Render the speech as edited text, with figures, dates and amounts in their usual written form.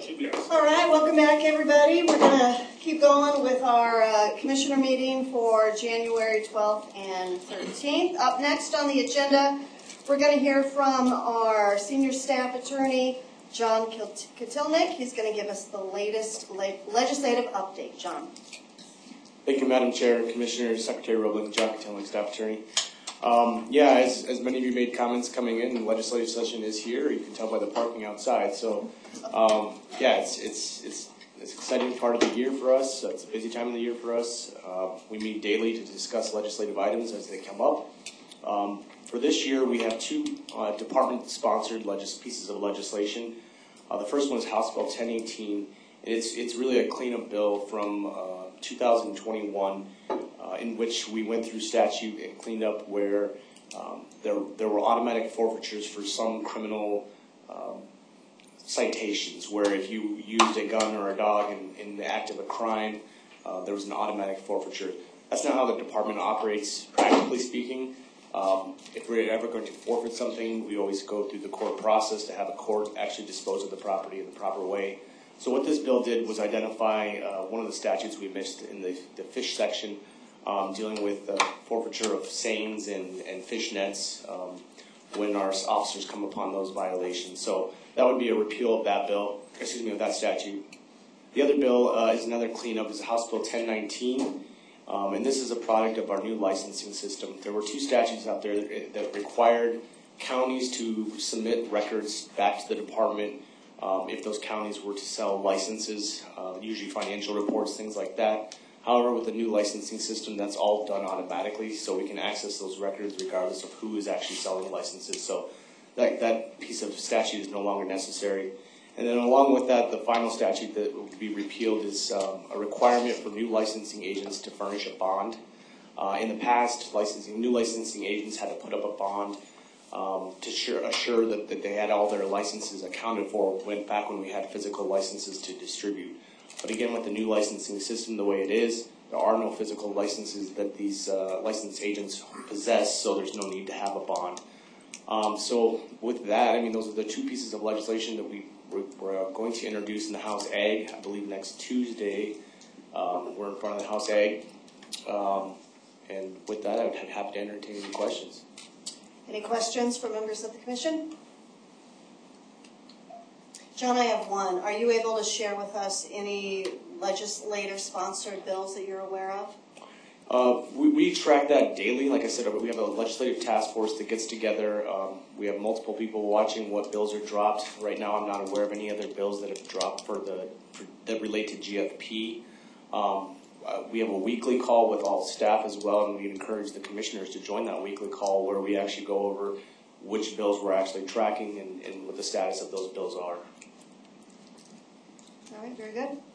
All right, welcome back, everybody. We're going to keep going with our commissioner meeting for January 12th and 13th. Up next on the agenda, we're going to hear from our senior staff attorney, John Kotelnik. He's going to give us the latest legislative update. John. Thank you, Madam Chair, Commissioners, Secretary Roebling, John Kotelnik, staff attorney. As many of you made comments coming in, the legislative session is here. You can tell by the parking outside. So, it's an exciting part of the year for us. It's a busy time of the year for us. We meet daily to discuss legislative items as they come up. For this year, we have two department-sponsored pieces of legislation. The first one is House Bill 1018, and it's really a cleanup bill from 2021. In which we went through statute and cleaned up where there were automatic forfeitures for some criminal citations, where if you used a gun or a dog in the act of a crime, there was an automatic forfeiture. That's not how the department operates, practically speaking. If we're ever going to forfeit something, we always go through the court process to have a court actually dispose of the property in the proper way. So what this bill did was identify one of the statutes we missed in the fish section, dealing with forfeiture of seines and fish nets when our officers come upon those violations. So that would be a repeal of that bill, of that statute. The other bill is another cleanup, is House Bill 1019, and this is a product of our new licensing system. There were two statutes out there that required counties to submit records back to the department if those counties were to sell licenses, usually financial reports, things like that. However, with the new licensing system, that's all done automatically, so we can access those records regardless of who is actually selling licenses. So that piece of statute is no longer necessary. And then along with that, the final statute that will be repealed is a requirement for new licensing agents to furnish a bond. In the past, new licensing agents had to put up a bond to assure that they had all their licenses accounted for back when we had physical licenses to distribute. But again, with the new licensing system the way it is, there are no physical licenses that these licensed agents possess, so there's no need to have a bond. So with that, those are the two pieces of legislation that we're going to introduce in the House Ag. I believe next Tuesday we're in front of the House Ag. And with that, I would be happy to entertain any questions. Any questions from members of the Commission? John, I have one. Are you able to share with us any legislator-sponsored bills that you're aware of? We track that daily. Like I said, we have a legislative task force that gets together. We have multiple people watching what bills are dropped. Right now, I'm not aware of any other bills that have dropped that relate to GFP. We have a weekly call with all staff as well, and we encourage the commissioners to join that weekly call where we actually go over which bills we're actually tracking and what the status of those bills are. All right, very good.